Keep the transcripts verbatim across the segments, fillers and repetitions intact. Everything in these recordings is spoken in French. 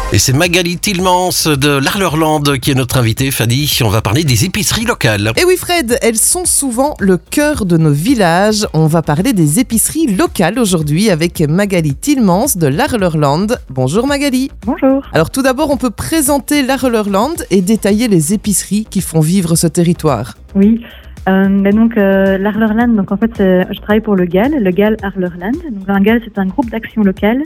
Et c'est Magali Tillmans de l'Arlerland qui est notre invitée, Fanny. On va parler des épiceries locales. Et oui Fred, elles sont souvent le cœur de nos villages. On va parler des épiceries locales aujourd'hui avec Magali Tillmans de l'Arlerland. Bonjour Magali. Bonjour. Alors tout d'abord, on peut présenter l'Arlerland et détailler les épiceries qui font vivre ce territoire. Oui. Euh, mais donc euh, l'Arlerland, donc en fait, euh, je travaille pour le G A L, le G A L Arlerland. Donc un G A L, c'est un groupe d'action locale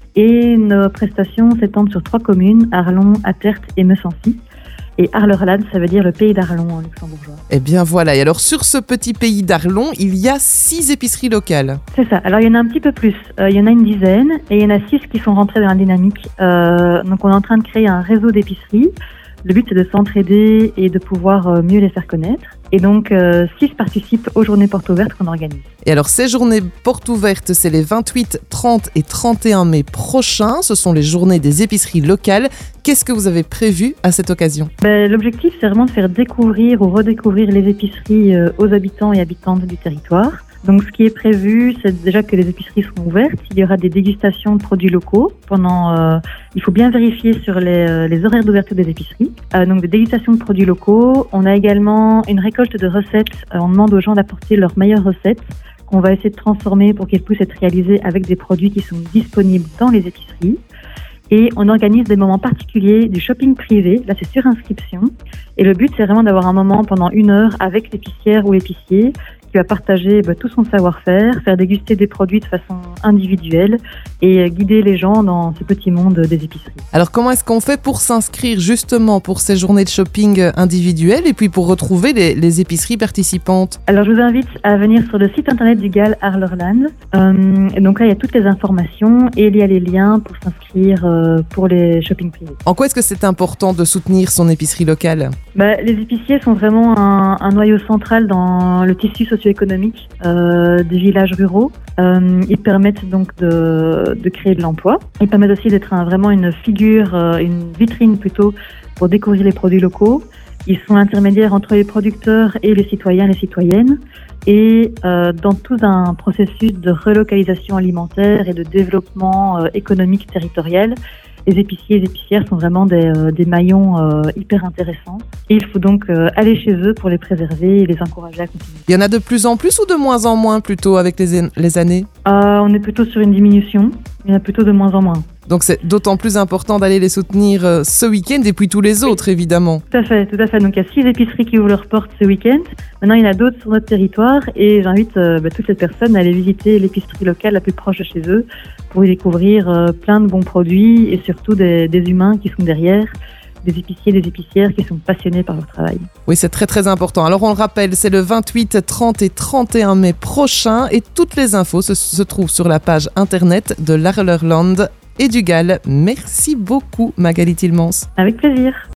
et nos prestations s'étendent sur trois communes, Arlon, Attert et Messancy. Et Arlerland, ça veut dire le pays d'Arlon en luxembourgeois. Eh bien voilà, et alors sur ce petit pays d'Arlon, il y a six épiceries locales. C'est ça, alors il y en a un petit peu plus, euh, il y en a une dizaine et il y en a six qui sont rentrés dans la dynamique. Euh, donc on est en train de créer un réseau d'épiceries. Le but, c'est de s'entraider et de pouvoir euh, mieux les faire connaître. Et donc, euh, six participent aux journées portes ouvertes qu'on organise. Et alors, ces journées portes ouvertes, c'est les vingt-huit, trente et trente et un mai prochains. Ce sont les journées des épiceries locales. Qu'est-ce que vous avez prévu à cette occasion ? Ben, l'objectif, c'est vraiment de faire découvrir ou redécouvrir les épiceries euh, aux habitants et habitantes du territoire. Donc, ce qui est prévu, c'est déjà que les épiceries seront ouvertes. Il y aura des dégustations de produits locaux. Pendant, euh, il faut bien vérifier sur les, euh, les horaires d'ouverture des épiceries. Euh, donc, des dégustations de produits locaux. On a également une récolte de recettes. Euh, on demande aux gens d'apporter leurs meilleures recettes qu'on va essayer de transformer pour qu'elles puissent être réalisées avec des produits qui sont disponibles dans les épiceries. Et on organise des moments particuliers du shopping privé. Là, c'est sur inscription. Et le but, c'est vraiment d'avoir un moment pendant une heure avec l'épicière ou l'épicier qui va partager bah, tout son savoir-faire, faire déguster des produits de façon individuelle et guider les gens dans ce petit monde des épiceries. Alors, comment est-ce qu'on fait pour s'inscrire justement pour ces journées de shopping individuelles et puis pour retrouver les, les épiceries participantes ? Alors, je vous invite à venir sur le site internet du G A L Arlerland. Euh, et donc là, il y a toutes les informations et il y a les liens pour s'inscrire euh, pour les shopping privés. En quoi est-ce que c'est important de soutenir son épicerie locale ? Bah, les épiciers sont vraiment un, un noyau central dans le tissu socio-économique euh, des villages ruraux. Euh, ils permettent donc de, de créer de l'emploi. Ils permettent aussi d'être un, vraiment une figure, euh, une vitrine plutôt pour découvrir les produits locaux. Ils sont intermédiaires entre les producteurs et les citoyens, les citoyennes. Et euh, dans tout un processus de relocalisation alimentaire et de développement euh, économique territorial, les épiciers et les épicières sont vraiment des, euh, des maillons euh, hyper intéressants. Et il faut donc euh, aller chez eux pour les préserver et les encourager à continuer. Il y en a de plus en plus ou de moins en moins plutôt avec les, les années ? euh, On est plutôt sur une diminution. Il y en a plutôt de moins en moins. Donc c'est d'autant plus important d'aller les soutenir euh, ce week-end et puis tous les autres évidemment. Tout à fait, tout à fait. Donc il y a six épiceries qui ouvrent leurs portes ce week-end. Maintenant il y en a d'autres sur notre territoire et j'invite euh, bah, toutes les personnes à aller visiter l'épicerie locale la plus proche de chez eux pour y découvrir euh, plein de bons produits et surtout des, des humains qui sont derrière, des épiciers, des épicières qui sont passionnés par leur travail. Oui, c'est très très important. Alors on le rappelle, c'est le vingt-huit, trente et trente et un mai prochain et toutes les infos se, se trouvent sur la page internet de l'Arlerland et du G A L. Merci beaucoup Magali Tillmans. Avec plaisir.